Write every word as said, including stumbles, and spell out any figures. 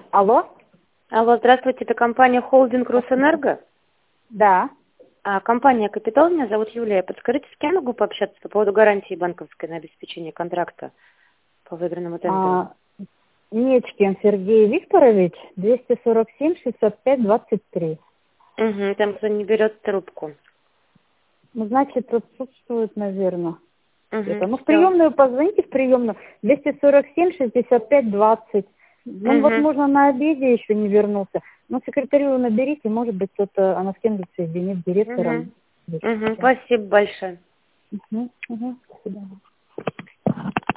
Алло? Алло, здравствуйте, это компания «Холдинг Русэнерго». Да. А, компания «Капитал», меня зовут Юлия. Подскажите, с кем могу пообщаться по поводу гарантии банковской на обеспечение контракта по выигранному тендеру? А, Нечкин Сергей Викторович, двести сорок семь шестьдесят пять двадцать три. Угу, там кто не берет трубку. Ну, значит, отсутствует, наверное. Угу, Это. Ну, в все. приемную позвоните, в приемную. двести сорок семь шестьдесят пять двадцать. Он, Угу, возможно, на обеде еще не вернулся. Но секретарю наберите, может быть, кто-то, она с кем-то соединит с угу, директором. угу, спасибо большое. Угу, угу. До свидания.